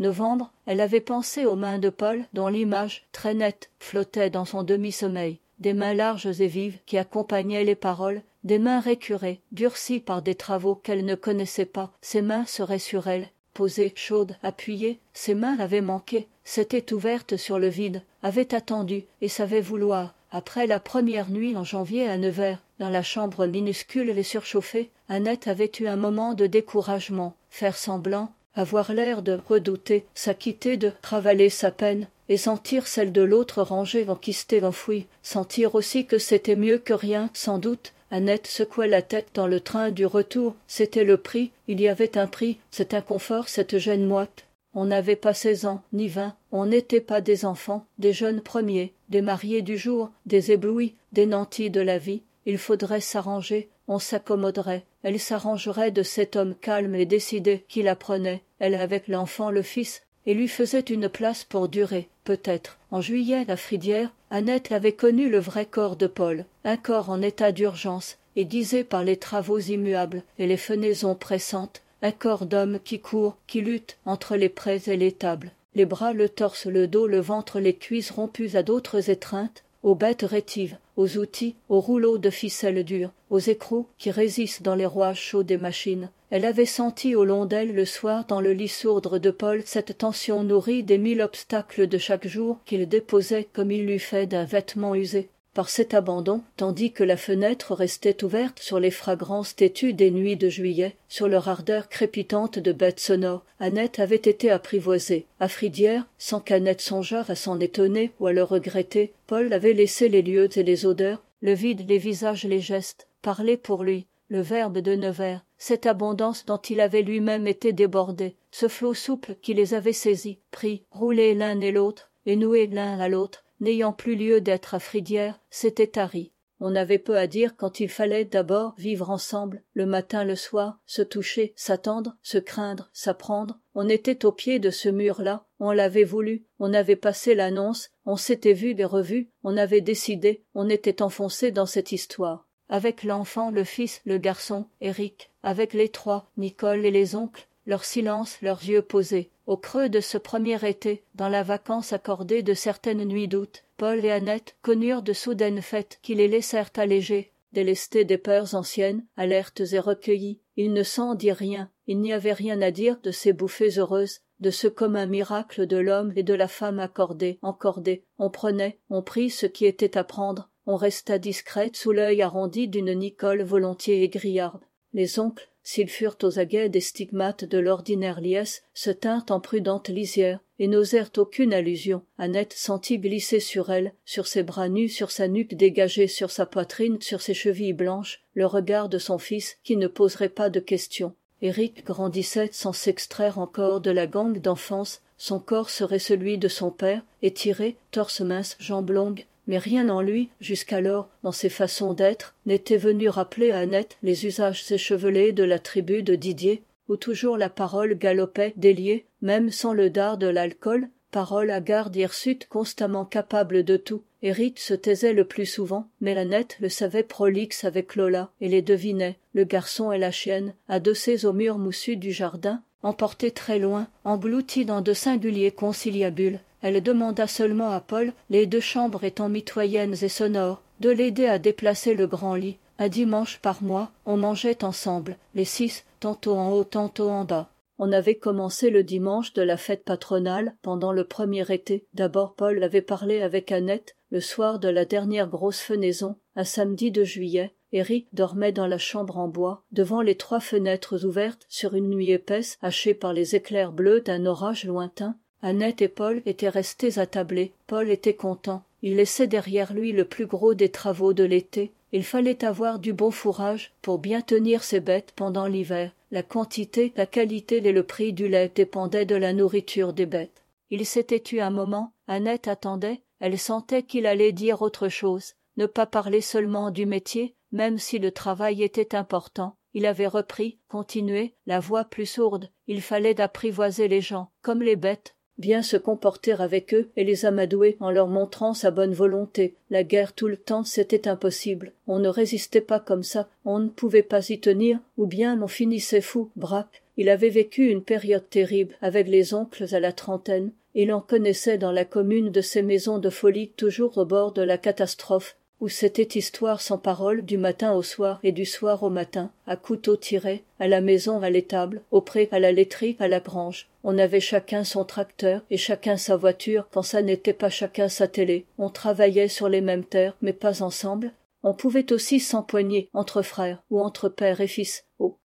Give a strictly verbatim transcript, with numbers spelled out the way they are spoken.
Novembre, elle avait pensé aux mains de Paul dont l'image, très nette, flottait dans son demi-sommeil, des mains larges et vives qui accompagnaient les paroles, des mains récurées, durcies par des travaux qu'elle ne connaissait pas. Ses mains seraient sur elle, posées, chaudes, appuyées. Ses mains l'avaient manqué, s'étaient ouvertes sur le vide, avaient attendu et savaient vouloir. Après la première nuit en janvier à Nevers, dans la chambre minuscule et surchauffée, Annette avait eu un moment de découragement, faire semblant, avoir l'air de redouter, s'acquitter de ravaler sa peine, et sentir celle de l'autre rangée, enquistée, enfouie, sentir aussi que c'était mieux que rien, sans doute. Annette secouait la tête dans le train du retour, c'était le prix, il y avait un prix, cet inconfort, cette gêne moite. On n'avait pas seize ans, ni vingt, on n'était pas des enfants, des jeunes premiers, des mariés du jour, des éblouis, des nantis de la vie. Il faudrait s'arranger, on s'accommoderait, elle s'arrangerait de cet homme calme et décidé qui la prenait, elle avec l'enfant, le fils, et lui faisait une place pour durer, peut-être. En juillet, la Fridière, Annette avait connu le vrai corps de Paul, un corps en état d'urgence, aiguisé par les travaux immuables et les fenaisons pressantes, un corps d'homme qui court, qui lutte entre les prés et les tables. Les bras, le torse, le dos, le ventre, les cuisses rompus à d'autres étreintes, aux bêtes rétives, aux outils, aux rouleaux de ficelle dure, aux écrous qui résistent dans les rouages chauds des machines. Elle avait senti au long d'elle le soir dans le lit sourdre de Paul cette tension nourrie des mille obstacles de chaque jour qu'il déposait comme il l'eût fait d'un vêtement usé. Par cet abandon, tandis que la fenêtre restait ouverte sur les fragrances têtues des nuits de juillet, sur leur ardeur crépitante de bêtes sonores, Annette avait été apprivoisée. À Fridière, sans qu'Annette songeât à s'en étonner ou à le regretter, Paul avait laissé les lieux et les odeurs, le vide, les visages, les gestes, parler pour lui, le verbe de Nevers, cette abondance dont il avait lui-même été débordé, ce flot souple qui les avait saisis, pris, roulés l'un et l'autre, et noués l'un à l'autre, n'ayant plus lieu d'être à Fridière, s'était tari. On avait peu à dire quand il fallait d'abord vivre ensemble, le matin, le soir, se toucher, s'attendre, se craindre, s'apprendre. On était au pied de ce mur-là, on l'avait voulu, on avait passé l'annonce, on s'était vu et revu, on avait décidé, on était enfoncé dans cette histoire. Avec l'enfant, le fils, le garçon, Éric, avec les trois, Nicole et les oncles, leur silence, leurs yeux posés. Au creux de ce premier été, dans la vacance accordée de certaines nuits d'août, Paul et Annette connurent de soudaines fêtes qui les laissèrent allégés, délestés des peurs anciennes, alertes et recueillis. Il ne s'en dit rien, il n'y avait rien à dire de ces bouffées heureuses, de ce commun miracle de l'homme et de la femme accordé, encordé. On prenait, on prit ce qui était à prendre, on resta discrète sous l'œil arrondi d'une Nicole volontiers égrillarde. Les oncles, s'ils furent aux aguets des stigmates de l'ordinaire liesse, se tinrent en prudente lisière, et n'osèrent aucune allusion. Annette sentit glisser sur elle, sur ses bras nus, sur sa nuque dégagée, sur sa poitrine, sur ses chevilles blanches, le regard de son fils qui ne poserait pas de questions. Éric grandissait sans s'extraire encore de la gangue d'enfance, son corps serait celui de son père, étiré, torse mince, jambes longues, mais rien en lui, jusqu'alors, dans ses façons d'être, n'était venu rappeler à Annette les usages échevelés de la tribu de Didier, où toujours la parole galopait déliée, même sans le dard de l'alcool, parole à garde hirsute constamment capable de tout. Éric se taisait le plus souvent, mais Annette le savait prolixe avec Lola, et les devinait, le garçon et la chienne, adossés au mur moussu du jardin, emportés très loin, engloutis dans de singuliers conciliabules. Elle demanda seulement à Paul, les deux chambres étant mitoyennes et sonores, de l'aider à déplacer le grand lit. Un dimanche par mois, on mangeait ensemble, les six, tantôt en haut, tantôt en bas. On avait commencé le dimanche de la fête patronale, pendant le premier été. D'abord Paul avait parlé avec Annette, le soir de la dernière grosse fenaison, un samedi de juillet. Éric dormait dans la chambre en bois, devant les trois fenêtres ouvertes sur une nuit épaisse, hachée par les éclairs bleus d'un orage lointain. Annette et Paul étaient restés attablés. Paul était content. Il laissait derrière lui le plus gros des travaux de l'été. Il fallait avoir du bon fourrage pour bien tenir ses bêtes pendant l'hiver. La quantité, la qualité et le prix du lait dépendaient de la nourriture des bêtes. Il s'était eu un moment, Annette attendait, elle sentait qu'il allait dire autre chose, ne pas parler seulement du métier, même si le travail était important. Il avait repris, continué, la voix plus sourde. Il fallait apprivoiser les gens, comme les bêtes, bien se comporter avec eux et les amadouer en leur montrant sa bonne volonté. La guerre tout le temps, c'était impossible. On ne résistait pas comme ça, on ne pouvait pas y tenir, ou bien l'on finissait fou, braque, il avait vécu une période terrible avec les oncles à la trentaine, et il en connaissait dans la commune de ces maisons de folie toujours au bord de la catastrophe, où c'était histoire sans parole du matin au soir et du soir au matin, à couteau tiré, à la maison, à l'étable, au pré, à la laiterie, à la grange. On avait chacun son tracteur et chacun sa voiture quand ça n'était pas chacun sa télé. On travaillait sur les mêmes terres, mais pas ensemble. On pouvait aussi s'empoigner entre frères ou entre père et fils. Oh,